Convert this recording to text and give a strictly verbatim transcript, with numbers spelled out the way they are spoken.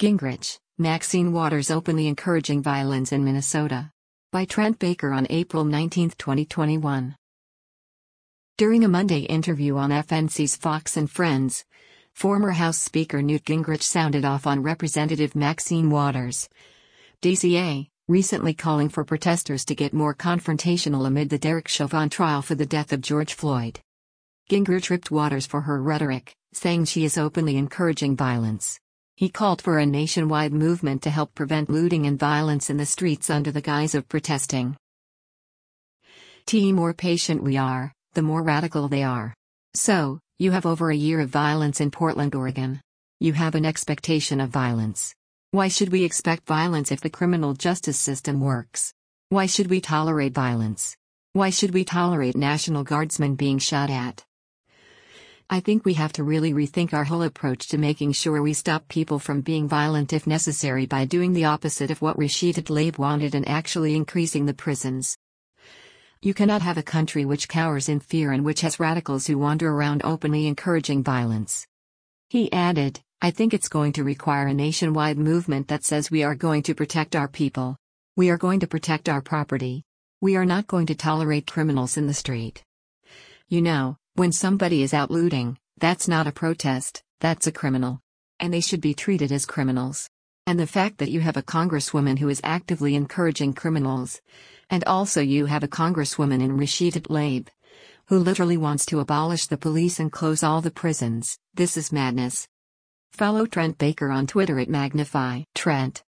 Gingrich, Maxine Waters openly encouraging violence in Minnesota. By Trent Baker on April nineteenth, twenty twenty-one. During a Monday interview on F N C's Fox and Friends, former House Speaker Newt Gingrich sounded off on Representative Maxine Waters, D C A, recently calling for protesters to get more confrontational amid the Derek Chauvin trial for the death of George Floyd. Gingrich ripped Waters for her rhetoric, saying she is openly encouraging violence. He called for a nationwide movement to help prevent looting and violence in the streets under the guise of protesting. The more patient we are, the more radical they are. So, you have over a year of violence in Portland, Oregon. You have an expectation of violence. Why should we expect violence if the criminal justice system works? Why should we tolerate violence? Why should we tolerate National Guardsmen being shot at? I think we have to really rethink our whole approach to making sure we stop people from being violent if necessary by doing the opposite of what Rashida Tlaib wanted and actually increasing the prisons. You cannot have a country which cowers in fear and which has radicals who wander around openly encouraging violence. He added, I think it's going to require a nationwide movement that says we are going to protect our people. We are going to protect our property. We are not going to tolerate criminals in the street. You know, when somebody is out looting, that's not a protest, that's a criminal. And they should be treated as criminals. And the fact that you have a congresswoman who is actively encouraging criminals, and also you have a congresswoman in Rashida Tlaib, who literally wants to abolish the police and close all the prisons, this is madness. Follow Trent Baker on Twitter at Magnify Trent.